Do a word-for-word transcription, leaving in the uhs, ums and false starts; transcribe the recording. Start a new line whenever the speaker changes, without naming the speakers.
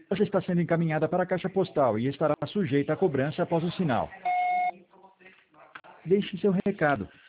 Você está sendo encaminhada para a caixa postal e estará sujeita à cobrança após o sinal. Deixe seu recado.